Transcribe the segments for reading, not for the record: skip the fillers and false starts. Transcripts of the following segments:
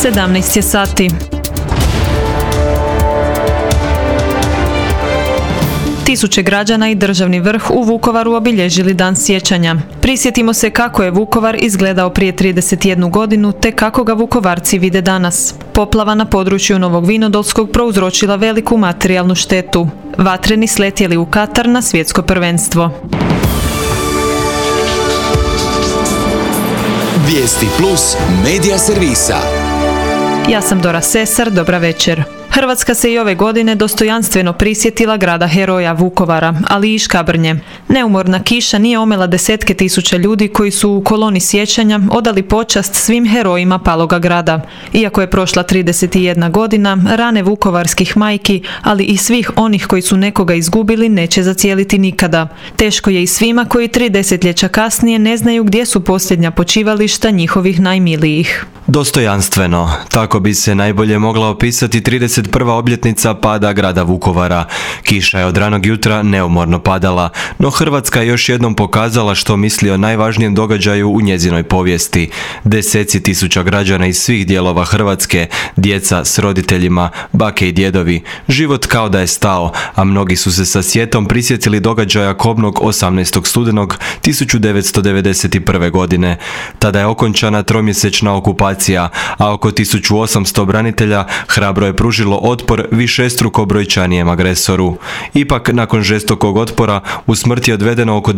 17 je sati. Tisuće građana i državni vrh u Vukovaru obilježili dan sjećanja. Prisjetimo se kako je Vukovar izgledao prije 31 godinu te kako ga Vukovarci vide danas. Poplava na području Novog Vinodolskog prouzročila veliku materijalnu štetu. Vatreni sletjeli u Katar na svjetsko prvenstvo. Vijesti plus medija servisa. Ja sam Dora Sesar, dobra večer. Hrvatska se i ove godine dostojanstveno prisjetila grada heroja Vukovara, ali i Škabrnje. Neumorna kiša nije omela desetke tisuća ljudi koji su u koloni sjećanja odali počast svim herojima paloga grada. Iako je prošla 31 godina, rane vukovarskih majki, ali i svih onih koji su nekoga izgubili, neće zacijeliti nikada. Teško je i svima koji 3 desetljeća kasnije ne znaju gdje su posljednja počivališta njihovih najmilijih. Dostojanstveno, tako bi se najbolje mogla opisati 31. obljetnica pada grada Vukovara. Kiša je od ranog jutra neumorno padala, no Hrvatska je još jednom pokazala što misli o najvažnijem događaju u njezinoj povijesti. Deseci tisuća građana iz svih dijelova Hrvatske, djeca s roditeljima, bake i djedovi, život kao da je stao, a mnogi su se sa sjetom prisjetili događaja kobnog 18. studenog 1991. godine. Tada je okončana tromjesečna okupacija, a oko 1800 branitelja hrabro je pružilo otpor višestruko brojčanijem agresoru. Ipak, nakon žestokog otpora, u smrt je odvedeno oko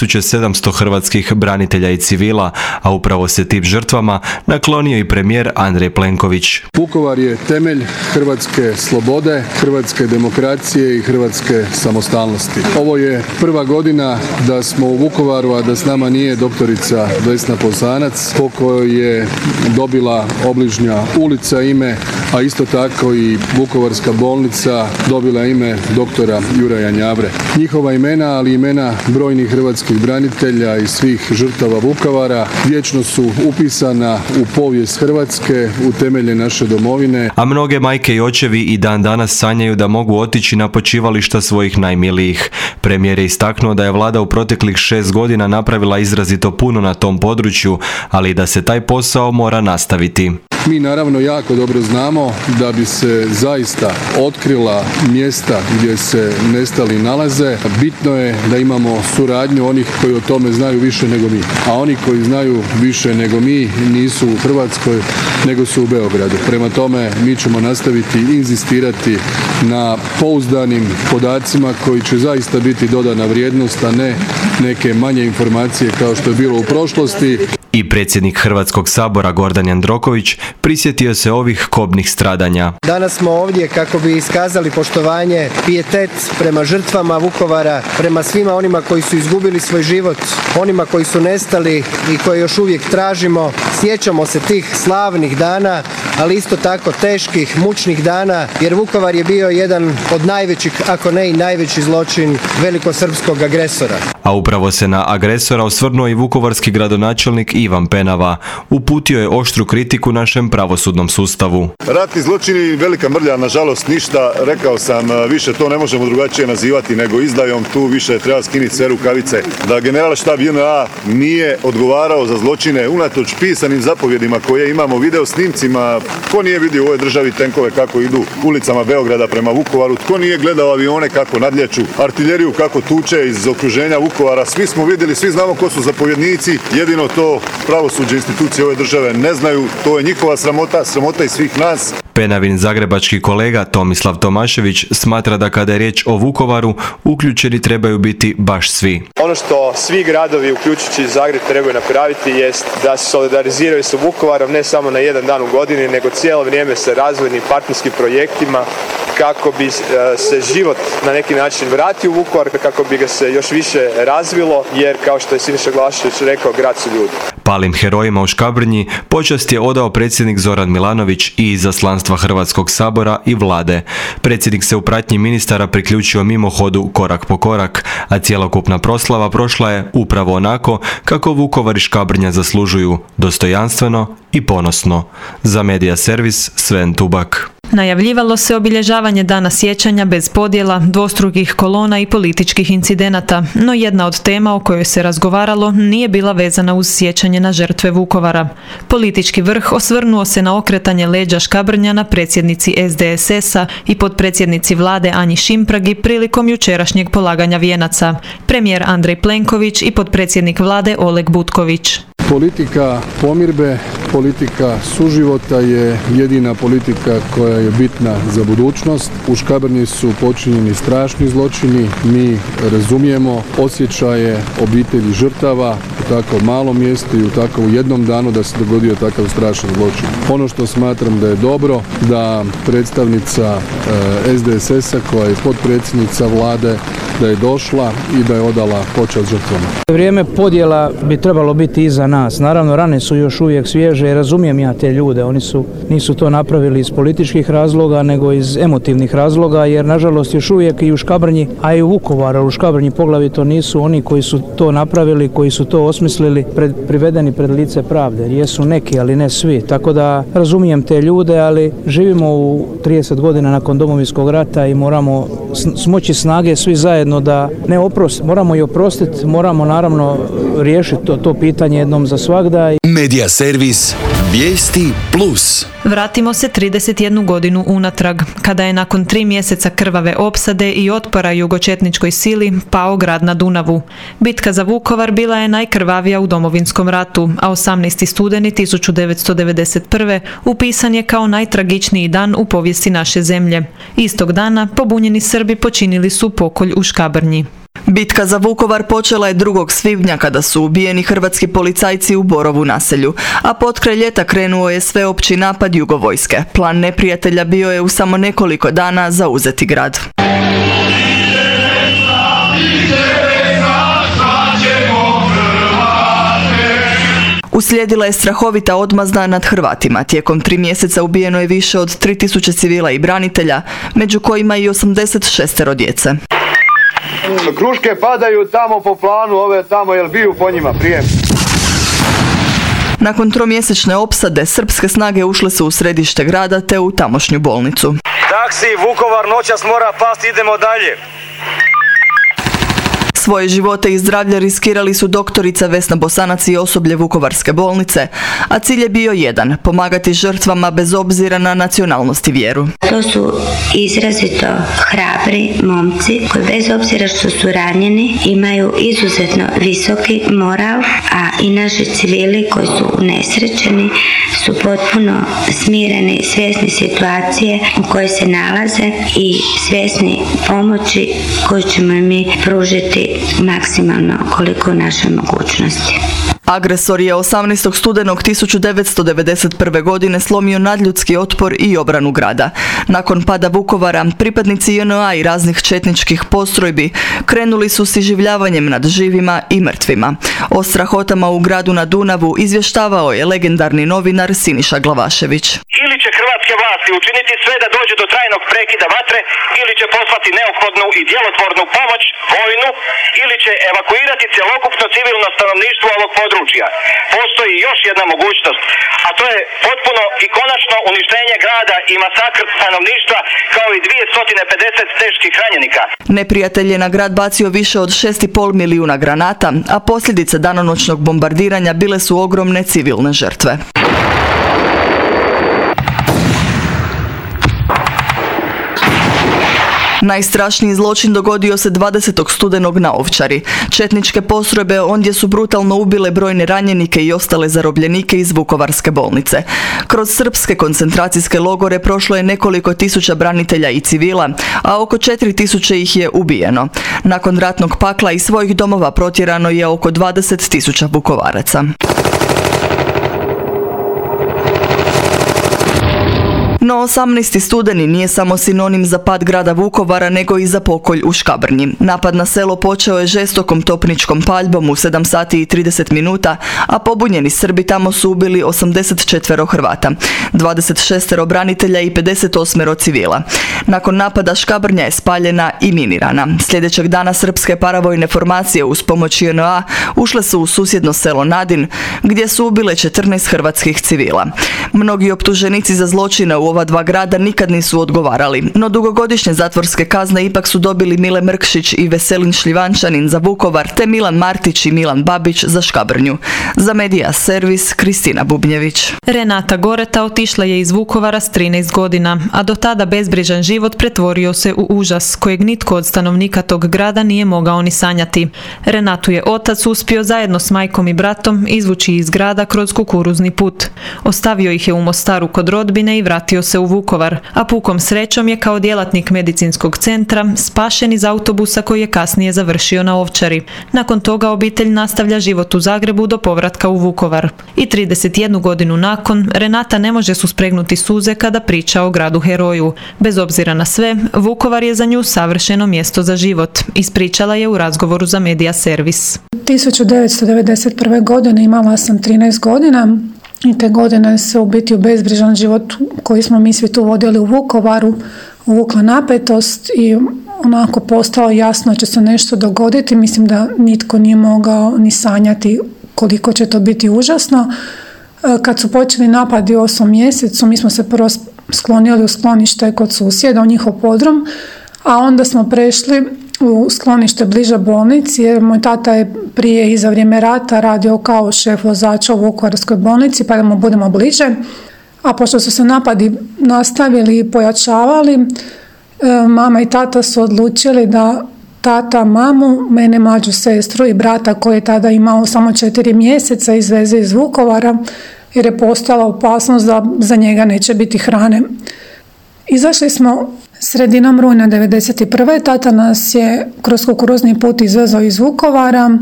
2700 hrvatskih branitelja i civila, a upravo se tim žrtvama naklonio i premijer Andrej Plenković. Vukovar je temelj hrvatske slobode, hrvatske demokracije i hrvatske samostalnosti. Ovo je prva godina da smo u Vukovaru, a da s nama nije doktorica Vesna Posanac, po kojoj je dobila obližnja ulica ime, a isto tako i Vukovarska bolnica dobila ime doktora Juraja Njavre. Njihova imena, ali imena brojnih hrvatskih branitelja i svih žrtava Vukovara vječno su upisana u povijest Hrvatske, u temelje naše domovine. A mnoge majke i očevi i dan danas sanjaju da mogu otići na počivališta svojih najmilijih. Premijer je istaknuo da je vlada u proteklih 6 godina napravila izrazito puno na tom području, ali da se taj posao mora nastaviti. Mi naravno jako dobro znamo da bi se zaista otkrila mjesta gdje se nestali nalaze. Bitno je da imamo suradnju onih koji o tome znaju više nego mi. A oni koji znaju više nego mi nisu u Hrvatskoj, nego su u Beogradu. Prema tome, mi ćemo nastaviti inzistirati na pouzdanim podacima koji će zaista biti dodana vrijednost, a ne neke manje informacije kao što je bilo u prošlosti. I predsjednik Hrvatskog sabora Gordan Jandroković prisjetio se ovih kobnih stradanja. Danas smo ovdje kako bi iskazali poštovanje, pijetet prema žrtvama Vukovara, prema svima onima koji su izgubili svoj život, onima koji su nestali i koje još uvijek tražimo. Sjećamo se tih slavnih dana, ali isto tako teških, mučnih dana, jer Vukovar je bio jedan od najvećih, ako ne i najveći zločin velikosrpskog agresora. A upravo se na agresora osvrnuo i vukovarski gradonačelnik Ivan Penava. Uputio je oštru kritiku našem pravosudnom sustavu. Ratni zločini, velika mrlja, nažalost ništa, rekao sam, više to ne možemo drugačije nazivati nego izdajom, tu više treba skinuti sve rukavice. Da general štab JNA nije odgovarao za zločine unatoč pisanim zapovjedima koje imamo, video snimcima, tko nije vidio u ovoj državi tenkove kako idu ulicama Beograda prema Vukovaru, tko nije gledao avione kako nadljeću, artiljeriju kako tuče iz okruženja Vukovara, svi smo vidjeli, svi znamo ko su zapovjednici, jedino to pravosuđe institucije ove države ne znaju, to je njihova sramota, sramota i svih nas. Penavin zagrebački kolega Tomislav Tomašević smatra da kada je riječ o Vukovaru, uključeni trebaju biti baš svi. Ono što svi gradovi, uključujući Zagreb, trebaju napraviti jest da se solidariziraju sa Vukovarom ne samo na jedan dan u godini, nego cijelo vrijeme sa razvojnim partnerskim projektima kako bi se život na neki način vratio u Vukovar, kako bi ga se još više razvilo, jer kao što je Siniša Glašević rekao, grad su ljudi. Palim herojima u Škabrnji počast je odao predsjednik Zoran Milanović i izaslanstva Hrvatskog sabora i vlade. Predsjednik se u pratnji ministara priključio mimohodu korak po korak, a cjelokupna proslava prošla je upravo onako kako Vukovar i Škabrnja zaslužuju, dostojanstveno i ponosno. Za Medija servis Sven Tubak. Najavljivalo se obilježavanje Dana sjećanja bez podjela, dvostrukih kolona i političkih incidenata, no jedna od tema o kojoj se razgovaralo nije bila vezana uz sjećanje na žrtve Vukovara. Politički vrh osvrnuo se na okretanje leđa Škabrnjana predsjednici SDSS-a i potpredsjednici vlade Anji Šimpragi prilikom jučerašnjeg polaganja vijenaca. Premijer Andrej Plenković i potpredsjednik vlade Oleg Butković. Politika pomirbe, politika suživota je jedina politika koja je bitna za budućnost. U Škabrnji su počinjeni strašni zločini, mi razumijemo osjećaje obitelji žrtava u tako malom mjestu i u tako jednom danu da se dogodio takav strašan zločin. Ono što smatram da je dobro, da predstavnica SDSS-a koja je potpredsjednica vlade, da je došla i da je odala počast žrtvama. Vrijeme podjela bi trebalo biti iza nas. Naravno, rane su još uvijek svježe i razumijem ja te ljude. Oni nisu to napravili iz političkih razloga, nego iz emotivnih razloga, jer nažalost još uvijek i u Škabrnji, a i u Vukovaru, u Škabrnji poglavito nisu oni koji su to napravili, koji su to osmislili, privedeni pred lice pravde. Jesu neki, ali ne svi. Tako da razumijem te ljude, ali živimo u 30 godina nakon Domovinskog rata i moramo smoći snage svi zajedno da ne oprostiti. Moramo i oprostiti, moramo naravno riješiti to pitanje jednom za svagda. Medija servis Vijesti Plus. Vratimo se 31 godinu unatrag, kada je nakon 3 mjeseca krvave opsade i otpora jugočetničkoj sili pao grad na Dunavu. Bitka za Vukovar bila je najkrvavija u Domovinskom ratu, a 18. studeni 1991. upisan je kao najtragičniji dan u povijesti naše zemlje. Istog dana pobunjeni Srbi počinili su pokolj u Škabrnji. Bitka za Vukovar počela je 2. svibnja kada su ubijeni hrvatski policajci u Borovu naselju, a potkraj ljeta krenuo je sveopći napad jugovojske. Plan neprijatelja bio je u samo nekoliko dana zauzeti grad. Uslijedila je strahovita odmazda nad Hrvatima. Tijekom 3 mjeseca ubijeno je više od 3000 civila i branitelja, među kojima i 86 djece. Kruške padaju tamo po planu, ove tamo, jel biju po njima, prijem. Nakon 3-mjesečne opsade, srpske snage ušle su u središte grada te u tamošnju bolnicu. Taksi, Vukovar, noćas mora pasti, idemo dalje. Svoje živote i zdravlje riskirali su doktorica Vesna Bosanac i osoblje Vukovarske bolnice, a cilj je bio jedan, pomagati žrtvama bez obzira na nacionalnost i vjeru. To su izrazito hrabri momci koji bez obzira što su ranjeni imaju izuzetno visoki moral, a i naši civili koji su unesrećeni su potpuno smireni, svjesni situacije u kojoj se nalaze i svjesni pomoći koju ćemo mi pružiti maksimalno koliko u našoj mogućnosti. Agresor je 18. studenog 1991. godine slomio nadljudski otpor i obranu grada. Nakon pada Vukovara, pripadnici JNA i raznih četničkih postrojbi krenuli su s iživljavanjem nad živima i mrtvima. O strahotama u gradu na Dunavu izvještavao je legendarni novinar Siniša Glavašević. Ili će hrvatske vlasti učiniti sve da dođe do trajnog prekida vatre, ili će poslati neophodnu i djelotvornu pomoć, vojnu, ili će evakuirati cjelokupno civilno stanovništvo ovog područja. Postoji još jedna mogućnost, a to je potpuno i konačno uništenje grada i masakr stanovništva, kao i 250 teških ranjenika. Neprijatelj je na grad bacio više od 6,5 milijuna granata, a posljedice danonoćnog bombardiranja bile su ogromne civilne žrtve. Najstrašniji zločin dogodio se 20. studenog na Ovčari. Četničke postrojbe ondje su brutalno ubile brojne ranjenike i ostale zarobljenike iz Vukovarske bolnice. Kroz srpske koncentracijske logore prošlo je nekoliko tisuća branitelja i civila, a oko 4000 ih je ubijeno. Nakon ratnog pakla iz svojih domova protjerano je oko 20.000 Vukovaraca. No 18. studeni nije samo sinonim za pad grada Vukovara, nego i za pokolj u Škabrnji. Napad na selo počeo je žestokom topničkom paljbom u 7 sati i 30 minuta, a pobunjeni Srbi tamo su ubili 84 Hrvata, 26 branitelja i 58 civila. Nakon napada Škabrnja je spaljena i minirana. Sljedećeg dana srpske paravojne formacije uz pomoć JNA ušle su u susjedno selo Nadin, gdje su ubile 14 hrvatskih civila. Mnogi optuženici za zločine u ova ova dva grada nikad nisu odgovarali, no dugogodišnje zatvorske kazne ipak su dobili Mile Mrkšić i Veselin Šljivančanin za Vukovar, te Milan Martić i Milan Babić za Škabrnju. Za Medija servis Kristina Bubnjević. Renata Goreta otišla je iz Vukovara s 13 godina, a do tada bezbrižan život pretvorio se u užas kojeg nitko od stanovnika tog grada nije mogao ni sanjati. Renatu je otac uspio zajedno s majkom i bratom izvući iz grada kroz kukuruzni put. Ostavio ih je u Mostaru kod rodbine i vratio se u Vukovar, a pukom srećom je kao djelatnik medicinskog centra spašen iz autobusa koji je kasnije završio na Ovčari. Nakon toga obitelj nastavlja život u Zagrebu do povratka u Vukovar. I 31 godinu nakon, Renata ne može suspregnuti suze kada priča o gradu heroju. Bez obzira na sve, Vukovar je za nju savršeno mjesto za život, ispričala je u razgovoru za Medija servis. 1991. godine imala sam 13 godina i te godine se u biti u bezbrižan život koji smo mi svi tu vodili u Vukovaru uvukla napetost i onako postalo jasno da će se nešto dogoditi. Mislim da nitko nije mogao ni sanjati koliko će to biti užasno. Kad su počeli napadi u 8. mjesecu, mi smo se prvo sklonili u sklonište kod susjeda u njihov podrum, a onda smo prešli u sklonište bliže bolnici jer moj tata je prije i za vrijeme rata radio kao šef vozača u Vukovarskoj bolnici, pa da mu budemo bliže. A pošto su se napadi nastavili i pojačavali, mama i tata su odlučili da tata mamu, mene mlađu sestru i brata koji je tada imao samo 4 mjeseca izveze iz Vukovara jer je postojala opasnost da za njega neće biti hrane. Izašli smo sredinom rujna 1991. Tata nas je kroz kukuruzni put izvezao iz Vukovara.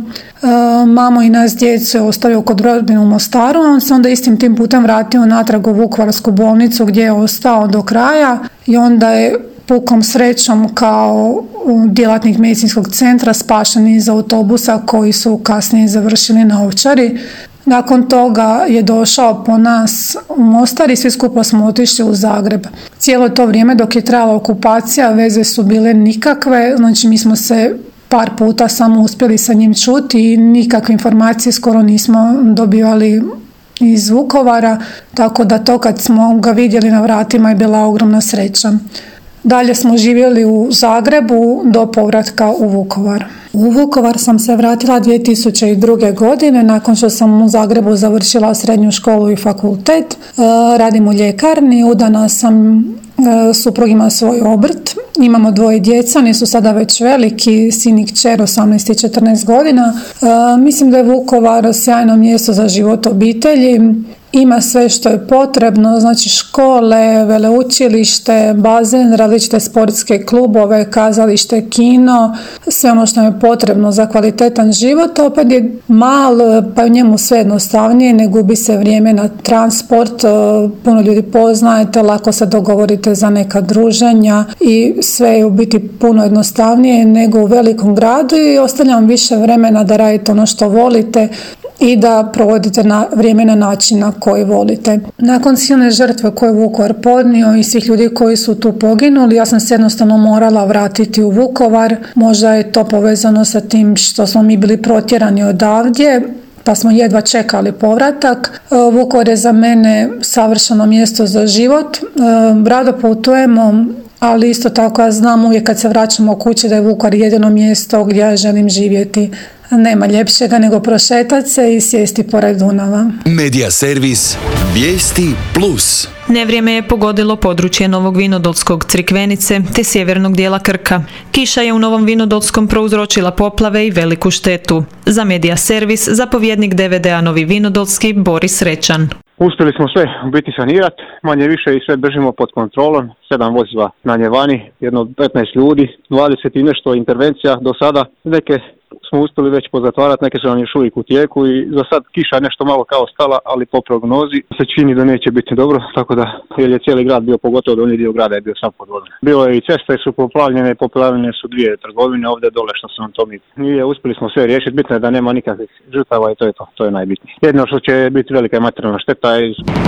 Mamo i nas djecu je ostavio kod rodbine u Mostaru. On se onda istim tim putem vratio natrag u Vukovarsku bolnicu gdje je ostao do kraja i onda je pukom srećom kao djelatnik medicinskog centra spašen iz autobusa koji su kasnije završili na Ovčari. Nakon toga je došao po nas u Mostar i svi skupa smo otišli u Zagreb. Cijelo to vrijeme dok je trajala okupacija veze su bile nikakve, znači mi smo se par puta samo uspjeli sa njim čuti i nikakve informacije skoro nismo dobivali iz Vukovara, tako da to kad smo ga vidjeli na vratima je bila ogromna sreća. Dalje smo živjeli u Zagrebu do povratka u Vukovar. U Vukovar sam se vratila 2002. godine nakon što sam u Zagrebu završila srednju školu i fakultet. Radim u ljekarni, udana sam, suprug ima svoj obrt. Imamo 2 djeca, oni su sada već veliki, sin i kćer 18 i 14 godina. Mislim da je Vukovar sjajno mjesto za život obitelji. Ima sve što je potrebno, znači škole, veleučilište, bazen, različite sportske klubove, kazalište, kino, sve ono što je potrebno za kvalitetan život. Opet je mal, pa je njemu sve jednostavnije, ne gubi se vrijeme na transport, puno ljudi poznajete, lako se dogovorite za neka druženja i sve je u biti puno jednostavnije nego u velikom gradu i ostavljam više vremena da radite ono što volite i da provodite vrijeme na način na koji volite. Nakon silne žrtve koje je Vukovar podnio i svih ljudi koji su tu poginuli, ja sam se jednostavno morala vratiti u Vukovar. Možda je to povezano sa tim što smo mi bili protjerani odavdje, pa smo jedva čekali povratak. Vukovar je za mene savršeno mjesto za život. Rado putujemo, ali isto tako ja znam uvijek kad se vraćamo kući da je Vukovar jedino mjesto gdje ja želim živjeti. Nema ljepšega nego prošetati se i sjesti pored Dunava. Medija servis Vijesti Plus. Nevrijeme je pogodilo područje Novog Vinodolskog, Crikvenice te sjevernog dijela Krka. Kiša je u Novom Vinodolskom prouzročila poplave i veliku štetu. Za Medija servis zapovjednik DVD-a Novi Vinodolski Boris Rečan. Uspjeli smo sve u biti sanirati, manje više i sve držimo pod kontrolom, 7 vozila na njevani, jedno 15 ljudi, 20 i nešto intervencija do sada, neke smo uspjeli već pozatvarati, neke su nam još uvijek u tijeku i za sad kiša je nešto malo kao stala, ali po prognozi se čini da neće biti dobro, tako da jer je cijeli grad bio, pogotovo donji dio grada je bio sam pod vodom. Bilo je i ceste su poplavljene su 2 trgovine ovdje dole što su nam to mi. Nije, uspjeli smo sve riješiti, bitno je da nema nikakvih žrtava i to je najbitnije. Jedno što će biti velika materijalna šteta je...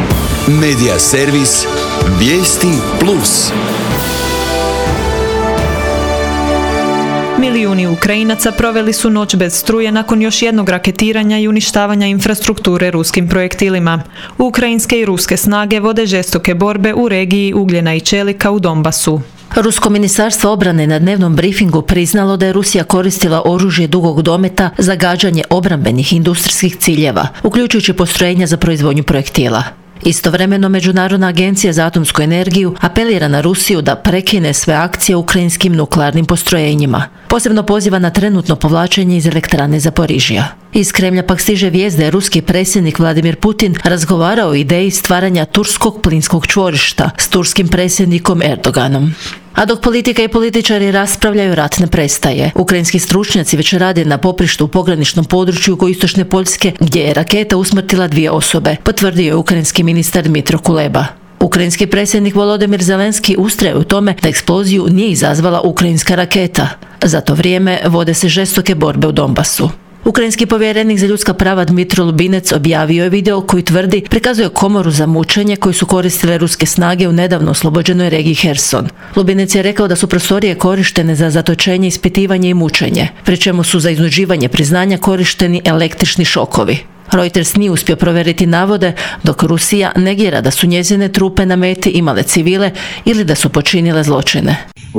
Medija servis Vijesti Plus. Milijuni Ukrajinaca proveli su noć bez struje nakon još jednog raketiranja i uništavanja infrastrukture ruskim projektilima. Ukrajinske i ruske snage vode žestoke borbe u regiji ugljena i čelika u Donbasu. Rusko ministarstvo obrane na dnevnom brifingu priznalo da je Rusija koristila oružje dugog dometa za gađanje obrambenih industrijskih ciljeva, uključujući postrojenja za proizvodnju projektila. Istovremeno, Međunarodna agencija za atomsku energiju apelira na Rusiju da prekine sve akcije ukrajinskim nuklearnim postrojenjima. Posebno poziva na trenutno povlačenje iz elektrane Zaporižija. Iz Kremlja pak stiže vijest da je ruski predsjednik Vladimir Putin razgovarao o ideji stvaranja turskog plinskog čvorišta s turskim predsjednikom Erdoganom. A dok politika i političari raspravljaju, rat ne prestaje. Ukrajinski stručnjaci već rade na poprištu u pograničnom području jugoistočne Poljske, gdje je raketa usmrtila 2 osobe, potvrdio je ukrajinski ministar Dmitro Kuleba. Ukrajinski predsjednik Volodymyr Zelenski ustraje u tome da eksploziju nije izazvala ukrajinska raketa. Za to vrijeme vode se žestoke borbe u Donbasu. Ukrajinski povjerenik za ljudska prava Dmitro Lubinec objavio je video koji tvrdi prikazuje komoru za mučenje koju su koristile ruske snage u nedavno oslobođenoj regiji Herson. Lubinec je rekao da su prostorije korištene za zatočenje, ispitivanje i mučenje, pri čemu su za iznuđivanje priznanja korišteni električni šokovi. Reuters nije uspio provjeriti navode, dok Rusija negira da su njezine trupe na meti imale civile ili da su počinile zločine.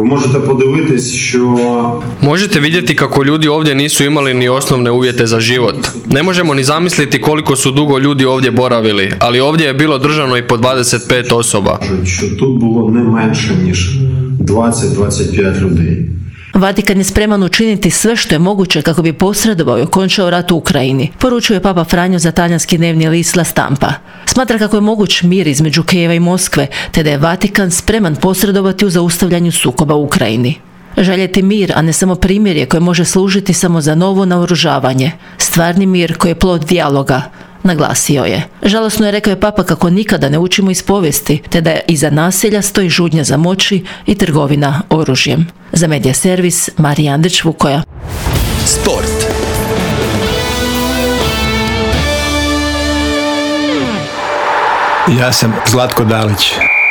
Možete vidjeti kako ljudi ovdje nisu imali ni osnovne uvjete za život. Ne možemo ni zamisliti koliko su dugo ljudi ovdje boravili, ali ovdje je bilo držano i po 25 osoba. Vatikan je spreman učiniti sve što je moguće kako bi posredovao i okončao rat u Ukrajini, poručuje Papa Franjo za talijanski dnevni list La Stampa. Smatra kako je moguć mir između Kijeva i Moskve, te da je Vatikan spreman posredovati u zaustavljanju sukoba u Ukrajini. Željeti mir, a ne samo primirje koje može služiti samo za novo naoružavanje. Stvarni mir koji je plod dijaloga, naglasio je. Žalosno je, rekao je Papa, kako nikada ne učimo iz povijesti, te da iza nasilja stoji žudnja za moći i trgovina oružjem. Za Medija servis, Marija Andrić-Vukoja. Sport. Ja sam Zlatko Dalić.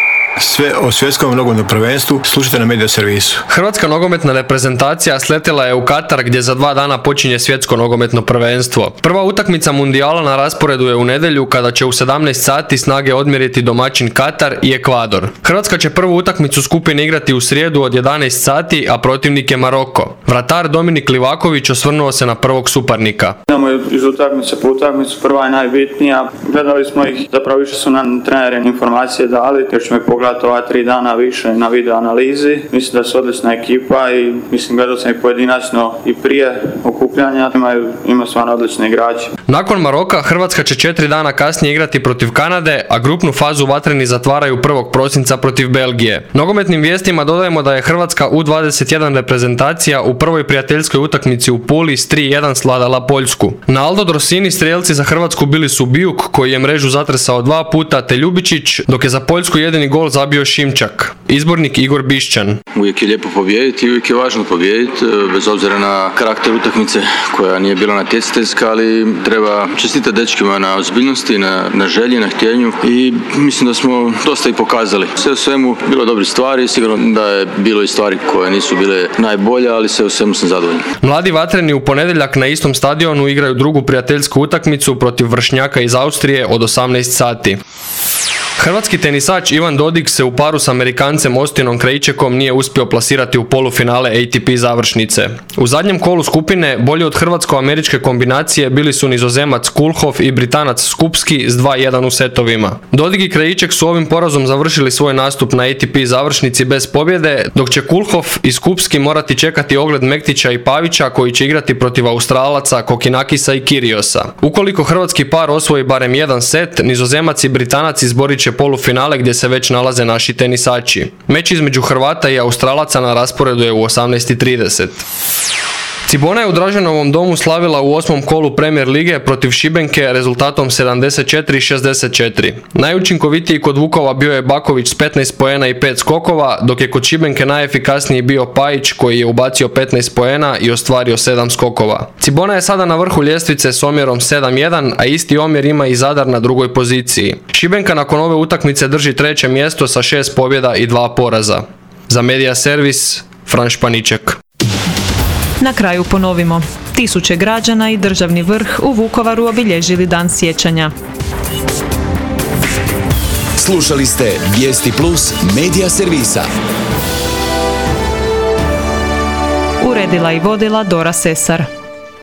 Sve o svjetskom nogometnom prvenstvu slušajte na Medija servisu. Hrvatska nogometna reprezentacija sletjela je u Katar, gdje za 2 dana počinje svjetsko nogometno prvenstvo. Prva utakmica mundijala na rasporedu je u nedjelju, kada će u 17 sati snage odmjeriti domaćin Katar i Ekvador. Hrvatska će prvu utakmicu skupine igrati u srijedu od 11 sati, a protivnik je Maroko. Vratar Dominik Livaković osvrnuo se na prvog suparnika. Idemo iz utakmice po utakmicu, prva je najbitnija. Gledali smo ih, zapravo više su nam treneri informacije dali, jer ćemo ih pogledati ova 3 dana više na video analizi. Mislim da su odlična ekipa i mislim gledao sam ih pojedinačno i prije okupljanja. Ima stvarno odlični igrači. Nakon Maroka, Hrvatska će 4 dana kasnije igrati protiv Kanade, a grupnu fazu vatreni zatvaraju 1. prosinca protiv Belgije. Nogometnim vijestima dodajemo da je Hrvatska U21 reprezentacija u prvoj prijateljskoj utakmici u Puli s 3-1 sladala Poljsku. Na Aldo Drosini strijelci za Hrvatsku bili su Bijuk, koji je mrežu zatresao 2 puta, te Ljubičić, dok je za Poljsku jedini gol zabio Šimčak. Izbornik Igor Bišćan. Uvijek je lijepo pobijediti i uvijek je važno pobijediti, bez obzira na karakter utakmice koja nije bila natjecateljska, ali treba čestitati dečkima na ozbiljnosti, na želji, na htjenju i mislim da smo dosta i pokazali. Sve u svemu bilo dobri stvari, sigurno da je bilo i stvari koje nisu bile najbolje, ali sve u svemu sam zadovoljan. Mladi vatreni u ponedjeljak na istom stadionu igraju drugu prijateljsku utakmicu protiv vršnjaka iz Austrije od 18 sati. Hrvatski tenisač Ivan Dodig se u paru s Amerikancem Austinom Krejčekom nije uspio plasirati u polufinale ATP završnice. U zadnjem kolu skupine bolji od hrvatsko-američke kombinacije bili su Nizozemac Kulhoff i Britanac Skupski s 2-1 u setovima. Dodig i Krejček su ovim porazom završili svoj nastup na ATP završnici bez pobjede, dok će Kulhoff i Skupski morati čekati ogled Mektića i Pavića, koji će igrati protiv Australaca Kokinakisa i Kiriosa. Ukoliko hrvatski par osvoji barem jedan set, Nizozemac i Britanac izborit će polufinale, gdje se već nalaze naši tenisači. Meč između Hrvata i Australaca na rasporedu je u 18:30. Cibona je u Draženovom domu slavila u 8. kolu Premier lige protiv Šibenke rezultatom 74-64. Najučinkovitiji kod Vukova bio je Baković s 15 poena i 5 skokova, dok je kod Šibenke najefikasniji bio Pajić, koji je ubacio 15 poena i ostvario 7 skokova. Cibona je sada na vrhu ljestvice s omjerom 7-1, a isti omjer ima i Zadar na drugoj poziciji. Šibenka nakon ove utakmice drži 3. mjesto sa 6 pobjeda i 2 poraza. Za Medija servis, Fran Španiček. Na kraju ponovimo. Tisuće građana i državni vrh u Vukovaru obilježili dan sjećanja. Slušali ste Vijesti Plus medija servisa. Uredila i vodila Dora Sesar.